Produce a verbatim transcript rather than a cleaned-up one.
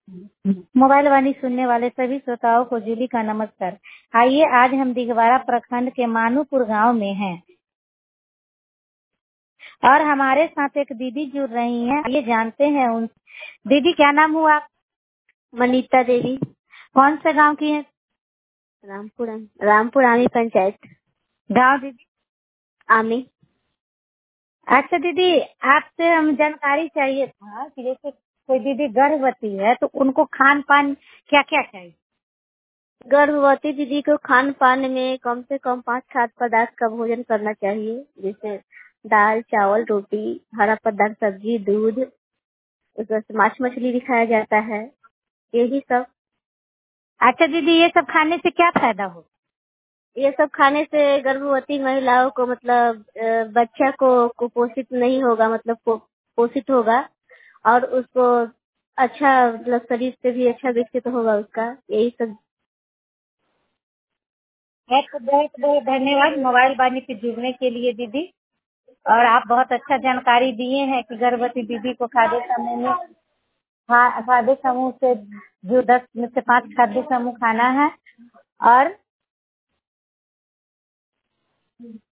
Mobile वाणी सुनने वाले सभी श्रोताओं को जूली का नमस्कार। आइए आज हम दिघवाड़ा प्रखंड के मानूपुर गांव में हैं और हमारे साथ एक दीदी जुड़ रही हैं। आइए जानते हैं उन दीदी, क्या नाम हुआ आप? मनीता देवी। कौन से गांव की है? रामपुर रामपुर आमी पंचायत। गांव दीदी? आमी। अच्छा दीदी, आपसे हम जानकारी चाहिए था कि जैसे कोई दीदी गर्भवती है तो उनको खान पान क्या क्या चाहिए? गर्भवती दीदी को खान पान में कम से कम पाँच खाद्य पदार्थ का भोजन करना चाहिए, जैसे दाल, चावल, रोटी, हरा पदार्थ, सब्जी, दूध, उसके बाद मांस मछली भी खाया जाता है, यही सब। अच्छा दीदी, ये सब खाने से क्या फायदा हो? ये सब खाने से गर्भवती महिलाओं को मतलब अ, बच्चा को कुपोषित नहीं होगा, मतलब पो, पोषित होगा और उसको अच्छा मतलब शरीर से भी अच्छा विकसित होगा उसका, यही सब। बहुत बहुत बहुत धन्यवाद मोबाइल वाणी से जुड़ने के लिए दीदी। और आप बहुत अच्छा जानकारी दिए हैं कि गर्भवती दीदी को खाद्य समूह में खा- खाद्य समूह से जो दस में से पाँच खाद्य समूह खाना है। और